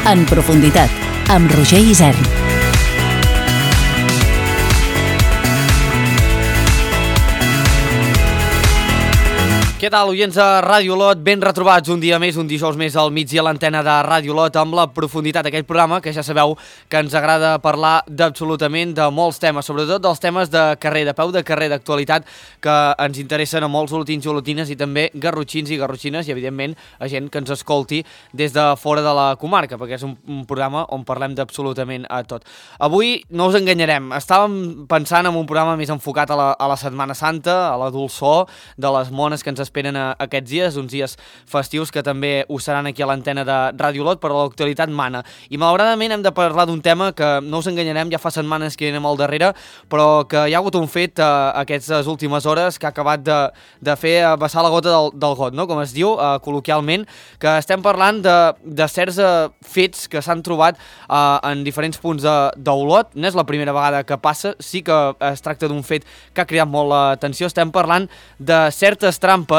En profunditat, amb Roger Isern. Què tal, oients de Ràdio Olot? Ben retrobats un dia més, un dijous més al migdia a l'antena de Ràdio Olot amb la profunditat d'aquest programa que ja sabeu que ens agrada parlar d'absolutament de molts temes, sobretot dels temes de carrer, de peu de carrer, d'actualitat que ens interessen a molts olotins i olotines i també garrotxins i garrotxines i evidentment a gent que ens escolti des de fora de la comarca, perquè és un programa on parlem d'absolutament a tot. Avui no us enganyarem, estàvem pensant en un programa més enfocat a la Setmana Santa, a la dolçor de les mones que ens esperen aquests dies, uns dies festius que també ho seran aquí a l'antena de Ràdio Olot, però l'actualitat mana. I malauradament hem de parlar d'un tema que no us enganyarem, ja fa setmanes que anem al darrere, però que hi ha hagut un fet aquestes últimes hores que ha acabat de fer vessar la gota del got, no? Com es diu col·loquialment, que estem parlant de certs fets que s'han trobat en diferents punts d'Olot. No és la primera vegada que passa, sí que es tracta d'un fet que ha cridat molt l'atenció. Estem parlant de certes trampes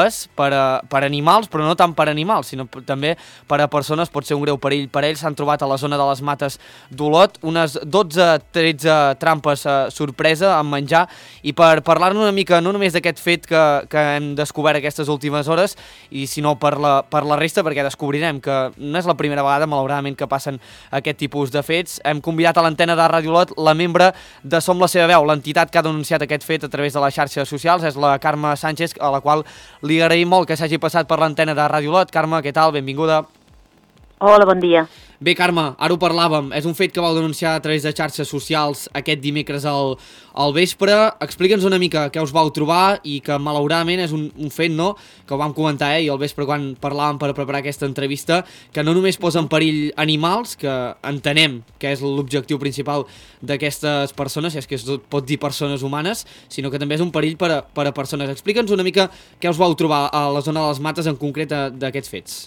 per animals, però no tant per animals, sinó també per a persones, pot ser un greu perill per ells. S'han trobat a la zona de les Mates d'Olot unes 12-13 trampes sorpresa amb menjar, i per parlar-ne una mica no només d'aquest fet que hem descobert aquestes últimes hores, i sinó per la resta, perquè descobrirem que no és la primera vegada, malauradament, que passen aquest tipus de fets. Hem convidat a l'antena de Ràdio Olot la membre de Som la seva veu, l'entitat que ha denunciat aquest fet a través de les xarxes socials, és la Carme Sánchez, a la qual li agraïm molt que s'hagi passat per l'antena de Ràdio Olot. Carme, què tal? Benvinguda. Hola, bon dia. Bé, Carme, ara ho parlàvem. És un fet que vau denunciar a través de xarxes socials aquest dimecres al vespre. Explica'ns una mica què us vau trobar i que malauradament és un fet, no?, que ho vam comentar i al vespre quan parlàvem per preparar aquesta entrevista, que no només posa en perill animals, que entenem que és l'objectiu principal d'aquestes persones, si és que es pot dir persones humanes, sinó que també és un perill per a persones. Explica'ns una mica què us vau trobar a la zona de les Mates en concret d'aquests fets.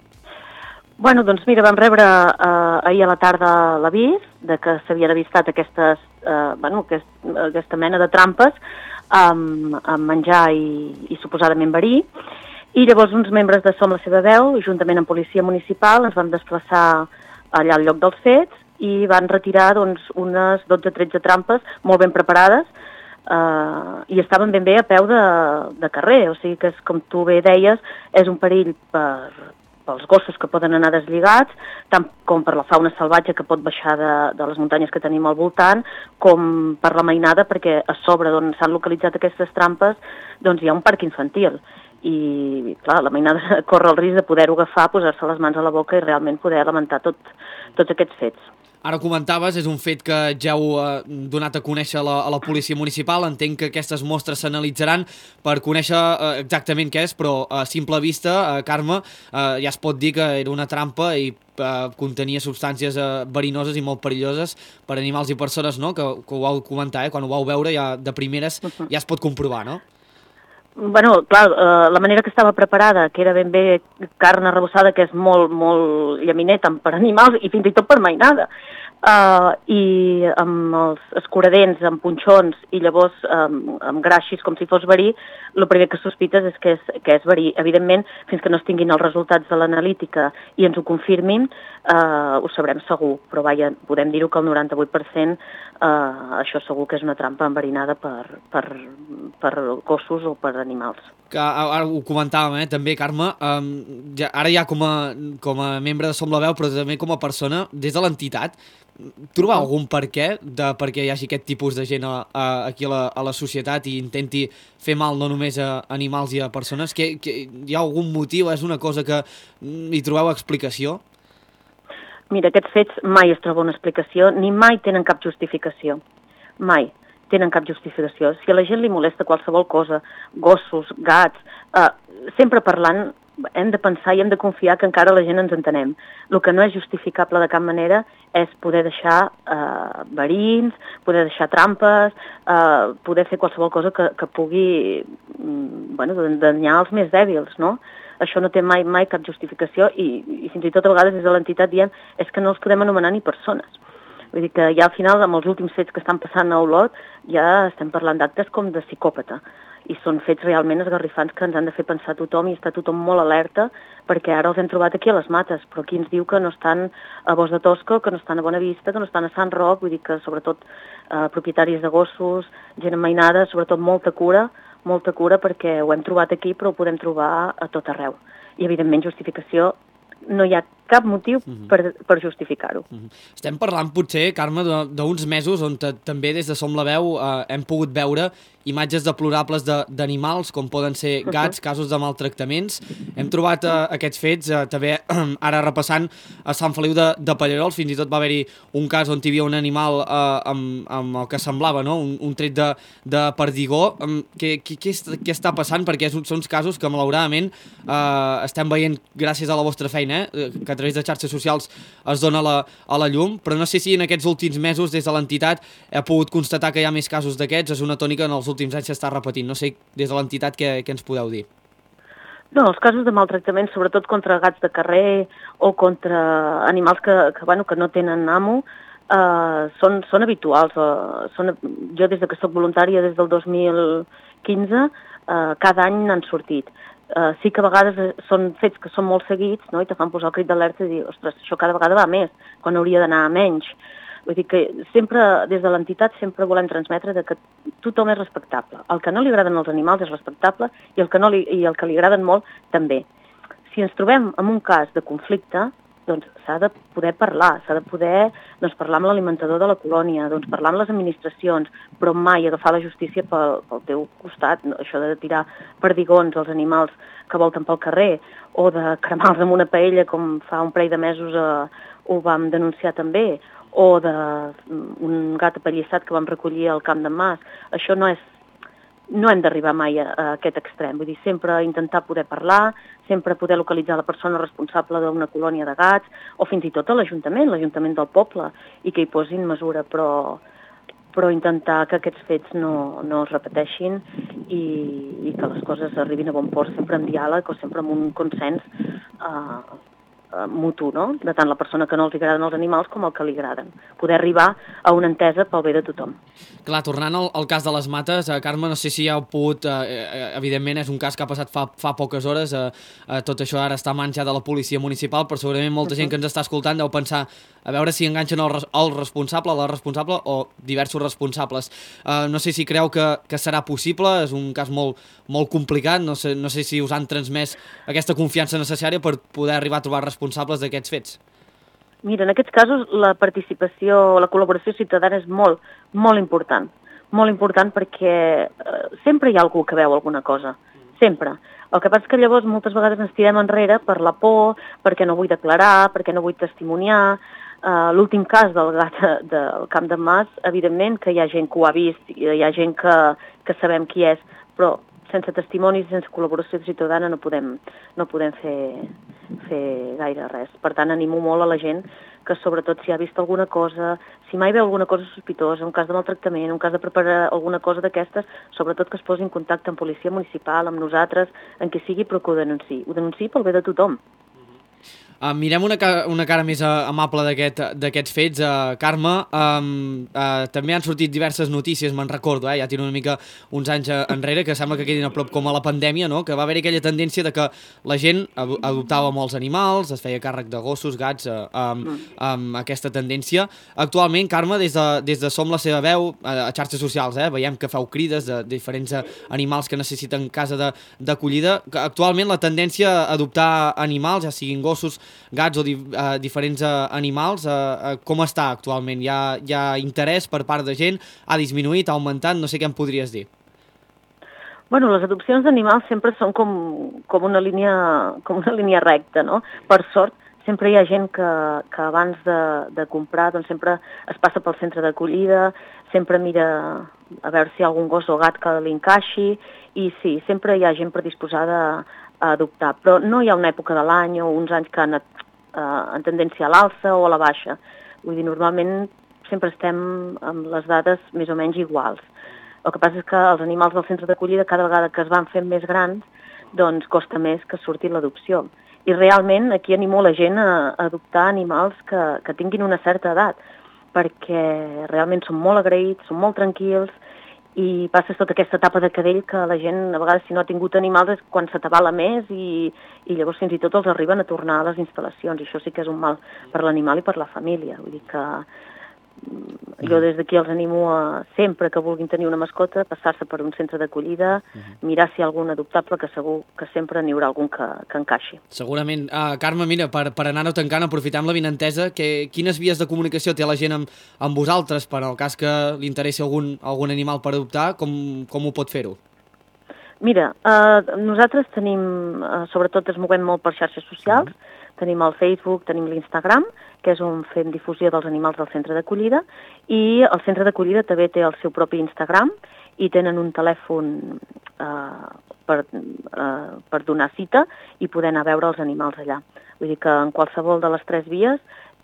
Bueno, doncs mira, vam rebre ahir a la tarda l'avís de que s'havien avistat aquesta mena de trampes amb menjar i suposadament verí, i llavors uns membres de Som la seva veu, juntament amb policia municipal, ens vam desplaçar allà al lloc dels fets i van retirar unes 12-13 trampes molt ben preparades i estaven ben bé a peu de carrer, o sigui que, com tu bé deies, és un perill pels gossos que poden anar deslligats, tant com per la fauna salvatge que pot baixar de les muntanyes que tenim al voltant, com per la mainada, perquè a sobre d'on s'han localitzat aquestes trampes doncs hi ha un parc infantil. I, clar, la mainada corre el risc de poder-ho agafar, posar-se les mans a la boca i realment poder lamentar tots aquests fets. Ara comentaves, és un fet que ja heu donat a conèixer a la policia municipal. Entenc que aquestes mostres s'analitzaran per conèixer exactament què és, però a simple vista, Carme, ja es pot dir que era una trampa i contenia substàncies verinoses i molt perilloses per animals i persones, no? Que ho vau comentar, quan ho vau veure ja de primeres ja es pot comprovar, no? Bueno, clar, la manera que estava preparada, que era ben bé carn arrebossada, que és molt, molt llaminer, tant per animals i fins i tot per mainada, i amb els escuradents, amb punxons i llavors amb graixis com si fos verí, el primer que sospites és que és verí. Evidentment, fins que no es tinguin els resultats de l'analítica i ens ho confirmin, ho sabrem segur, però vaja, podem dir-ho que el 98% això segur que és una trampa enverinada per gossos o per animals. Que ara ho comentàvem, també, Carme, ara ja com a membre de Som la Veu, però també com a persona, des de l'entitat, trobeu algun perquè hi hagi aquest tipus de gent aquí a la societat i intenti fer mal no només a animals i a persones? Que hi ha algun motiu? És una cosa que hi trobeu explicació? Mira, aquests fets mai es troba una explicació, ni mai tenen cap justificació. Mai tenen cap justificació. Si a la gent li molesta qualsevol cosa, gossos, gats, sempre parlant, hem de pensar i hem de confiar que encara la gent ens entenem. El que no és justificable de cap manera és poder deixar verins, poder deixar trampes, poder fer qualsevol cosa que pugui danyar els més dèbils, no? Això no té mai cap justificació i fins i tot a vegades des de l'entitat diem és que no els podem anomenar ni persones. Vull dir que ja al final, amb els últims fets que estan passant a Olot, ja estem parlant d'actes com de psicòpata. i són fets realment esgarrifants que ens han de fer pensar tothom i està tothom molt alerta, perquè ara els hem trobat aquí a les Mates, però aquí ens diu que no estan a Bos de Tosco, que no estan a Bonavista, que no estan a Sant Roc, vull dir que sobretot propietaris de gossos, gent emmainada, sobretot molta cura perquè ho hem trobat aquí però ho podem trobar a tot arreu. I evidentment justificació, no hi ha cap motiu per justificar-ho. Estem parlant potser, Carme, d'uns mesos on també des de Som la Veu hem pogut veure imatges deplorables d'animals, com poden ser gats, casos de maltractaments. Hem trobat aquests fets, també ara repassant a Sant Feliu de Pallerols, fins i tot va haver-hi un cas on hi havia un animal amb el que semblava, no? un tret de perdigó. Què està passant? Perquè són uns casos que malauradament estem veient gràcies a la vostra feina, que a través de xarxes socials es dona a la llum, però no sé si en aquests últims mesos des de l'entitat he pogut constatar que hi ha més casos d'aquests. És una tònica en els últims anys s'està repetint. No sé, des de l'entitat, què ens podeu dir? No, els casos de maltractament, sobretot contra gats de carrer o contra animals que no tenen amo, són habituals. Jo des que soc voluntària, des del 2015, cada any n'han sortit. Sí que a vegades són fets que són molt seguits, no? I te fan posar el crit d'alerta i dir, ostres, això cada vegada va més, quan hauria d'anar a menys. Vull dir que sempre, des de l'entitat, sempre volem transmetre que tothom és respectable. El que no li agraden els animals és respectable i el que li agraden molt també. Si ens trobem en un cas de conflicte, doncs s'ha de poder parlar, s'ha de poder parlar amb l'alimentador de la colònia, parlar amb les administracions, però mai agafar la justícia pel teu costat, això de tirar perdigons als animals que volten pel carrer o de cremar-los amb una paella, com fa un parell de mesos ho vam denunciar també, o d'un gat apallissat que vam recollir al Camp d'en Mas. Això no hem d'arribar mai a aquest extrem. Vull dir, sempre intentar poder parlar, sempre poder localitzar la persona responsable d'una colònia de gats, o fins i tot a l'Ajuntament del poble, i que hi posin mesura, però intentar que aquests fets no es repeteixin i que les coses arribin a bon port, sempre amb diàleg o sempre amb un consens mutu, no? De tant la persona que no els agraden els animals com el que li agraden. Poder arribar a una entesa pel bé de tothom. Clar, tornant al cas de les Mates, Carme, no sé si heu pogut, evidentment és un cas que ha passat fa poques hores, tot això ara està a mans ja de la policia municipal, però segurament molta gent que ens està escoltant deu pensar a veure si enganxen el responsable, la responsable o diversos responsables. No sé si creu que serà possible, és un cas molt complicat, no sé si us han transmès aquesta confiança necessària per poder arribar a trobar responsables d'aquests fets. Mira, en aquests casos la participació, la col·laboració ciutadana és molt, molt important. Molt important perquè sempre hi ha algú que veu alguna cosa, sempre. El que passa és que llavors moltes vegades ens tirem enrere per la por, perquè no vull declarar, perquè no vull testimoniar. L'últim cas del gat del Camp d'en Mas, evidentment que hi ha gent que ho ha vist, hi ha gent que sabem qui és, però sense testimonis, sense col·laboració ciutadana no podem fer gaire res. Per tant, animo molt a la gent que sobretot si ha vist alguna cosa, si mai veu alguna cosa sospitosa, un cas de maltractament, un cas de preparar alguna cosa d'aquestes, sobretot que es posi en contacte amb policia municipal, amb nosaltres, en qui sigui, però que ho denunciï. Ho denunciï pel bé de tothom. Mirem una cara més amable d'aquests fets, Carme. També han sortit diverses notícies, me'n recordo, ja tenen una mica uns anys enrere, que sembla que quedin a prop com a la pandèmia, no? Que va haver aquella tendència de que la gent adoptava molts animals, es feia càrrec de gossos, gats, amb aquesta tendència. Actualment, Carme, des de Som la seva veu, a xarxes socials, veiem que feu crides de diferents animals que necessiten casa d'acollida. Actualment la tendència a adoptar animals, ja siguin gossos, gats o diferents animals, com està actualment? Hi ha interès per part de gent? Ha disminuït, ha augmentat? No sé què em podries dir. Bueno, les adopcions d'animals sempre són com una línia recta, no? Per sort, sempre hi ha gent que abans de comprar doncs sempre es passa pel centre d'acollida, sempre mira a veure si hi ha algun gos o gat que li encaixi, i sí, sempre hi ha gent predisposada a adoptar, però no hi ha una època de l'any o uns anys que han anat en tendència a l'alça o a la baixa. Vull dir, normalment sempre estem amb les dades més o menys iguals. El que passa és que els animals del centre d'acollida, cada vegada que es van fent més grans, doncs costa més que surti l'adopció. I realment aquí animo la gent a adoptar animals que tinguin una certa edat, perquè realment són molt agraïts, són molt tranquils i passes tota aquesta etapa de cadell que la gent, a vegades, si no ha tingut animals, és quan se t'avala més i llavors fins i tot els arriben a tornar a les instal·lacions, i això sí que és un mal per l'animal i per la família. Vull dir que jo des d'aquí els animo a, sempre que vulguin tenir una mascota, passar-se per un centre d'acollida, mirar si hi ha algun adoptable, que segur que sempre n'hi haurà algun que encaixi. Segurament. Carme, mira, per anar-ho tancant, aprofitant l'avinentesa, quines vies de comunicació té la gent amb vosaltres per al cas que li interessi algun animal per adoptar, com ho pot fer-ho? Mira, nosaltres tenim, sobretot es movem molt per xarxes socials, tenim el Facebook, tenim l'Instagram, que és on fem difusió dels animals del centre d'acollida, i el centre d'acollida també té el seu propi Instagram i tenen un telèfon per donar cita i poder anar a veure els animals allà. Vull dir que en qualsevol de les 3 vies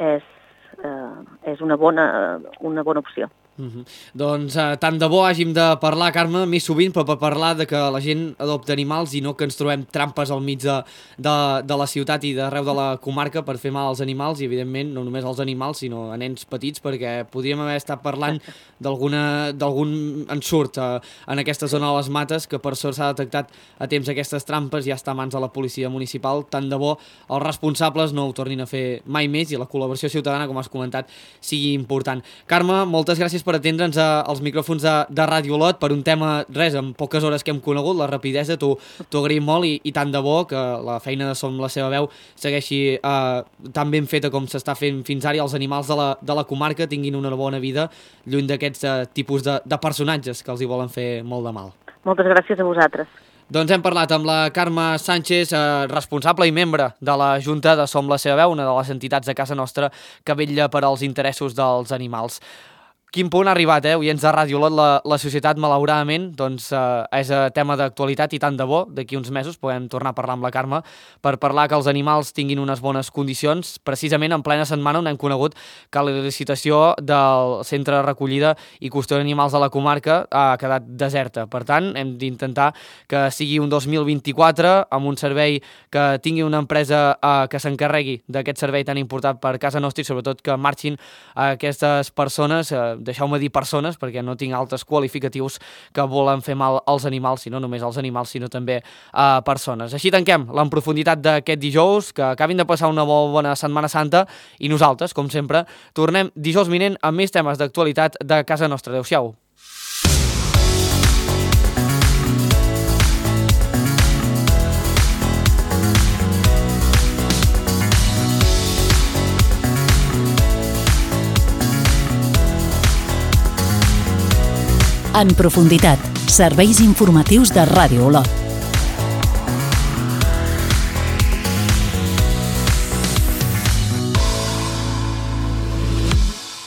és una bona opció. Doncs tant de bo hàgim de parlar, Carme, més sovint, però per parlar de que la gent adopta animals i no que ens trobem trampes al mig de la ciutat i d'arreu de la comarca per fer mal als animals, i evidentment no només als animals sinó a nens petits, perquè podríem haver estat parlant d'algun ensurt en aquesta zona de les Mates, que per sort s'ha detectat a temps aquestes trampes, ja està a mans de la policia municipal. Tant de bo els responsables no ho tornin a fer mai més i la col·laboració ciutadana, com has comentat, sigui important. Carme, moltes gràcies per atendre'ns als micròfons de Ràdio Olot per un tema, en poques hores que hem conegut, la rapidesa, t'ho agraïm molt i tant de bo que la feina de Som la seva veu segueixi tan ben feta com s'està fent fins ara i els animals de la comarca tinguin una bona vida lluny d'aquests tipus de personatges que els hi volen fer molt de mal. Moltes gràcies a vosaltres. Doncs hem parlat amb la Carme Sánchez, responsable i membre de la Junta de Som la seva veu, una de les entitats de casa nostra que vetlla per als interessos dels animals. Quin punt ha arribat, oients de Ràdio Olot, la societat, malauradament, doncs és tema d'actualitat i tant de bo, d'aquí uns mesos podem tornar a parlar amb la Carme per parlar que els animals tinguin unes bones condicions. Precisament en plena setmana on hem conegut que la licitació del centre de recollida i custòdia d'animals de la comarca ha quedat deserta. Per tant, hem d'intentar que sigui un 2024 amb un servei que tingui una empresa que s'encarregui d'aquest servei tan important per casa nostra i sobretot que marxin aquestes persones, deixeu-me dir persones, perquè no tinc altres qualificatius que volen fer mal als animals, sinó només als animals, sinó també a persones. Així tanquem en profunditat d'aquest dijous, que acabin de passar una bona Setmana Santa, i nosaltres, com sempre, tornem dijous vinent amb més temes d'actualitat de casa nostra. Adéu-siau. En profunditat, serveis informatius de Ràdio Olot.